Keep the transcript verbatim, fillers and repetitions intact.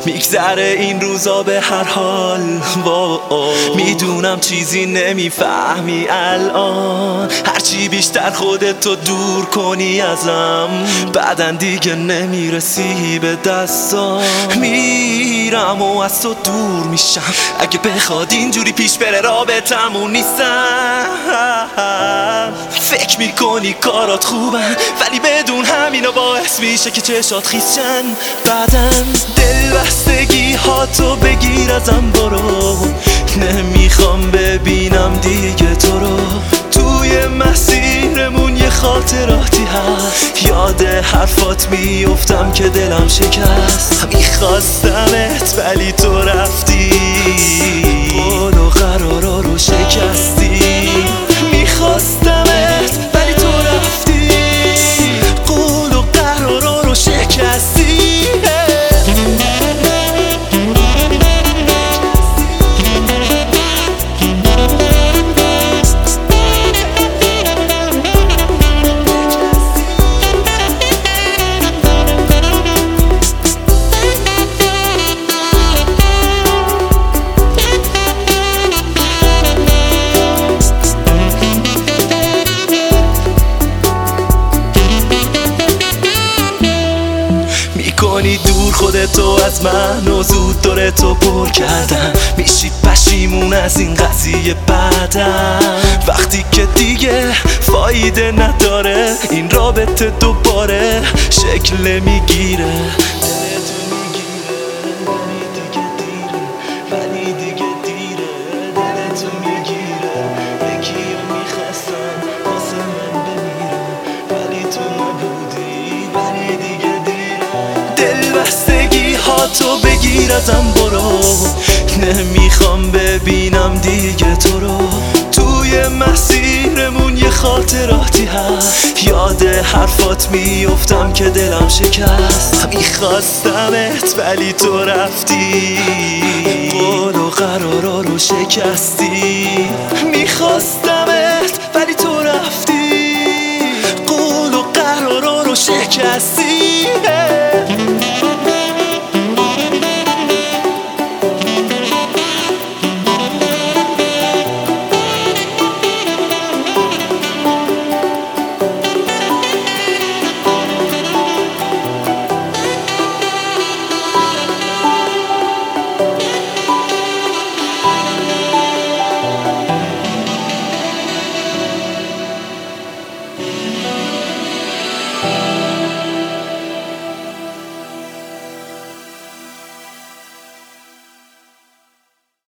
میگذره این روزا به هر حال. میدونم چیزی نمیفهمی الان، هرچی بیشتر خودتو دور کنی ازم بعدن دیگه نمیرسی به دستام. میرم و از تو دور میشم، اگه بخواد اینجوری پیش بره رابطمون نیستم. فکر میکنی کارات خوبن ولی بدون همینو باعث میشه که چشات خیسشن. بعدن دلبستگی ها تو بگیر ازم برو، نمیخوام ببینم دیگه تو رو. توی مسیرمون یه خاطراتی هست، یاد حرفات میافتم که دلم شکست. میخواستمت ولی تو رفتی، قول و قرارا رو شکستی. میخواستمت ولی تو رفتی، قول و قرارا رو شکستی. میکنی دور خودتو از من و زود داره تو پر کردن. میشی پشیمون از این قضیه بعدم، وقتی که دیگه فایده نداره این رابطه دوباره شکل میگیره. ولی دیگه دیره، دلتو میگیره. یکیو میخواستم واسه من بمیره ولی تو نبودی، ولی دیگه دلبستگی ها تو بگیر ازم برو، نمیخوام ببینم دیگه تو رو. توی مسیرمون یه خاطراتی هست، یاد حرفات میافتم که دلم شکست. میخواستمت ولی تو رفتی، قول و قرارا رو شکستی. میخواستمت ولی تو رفتی، قول و قرارا رو شکستی.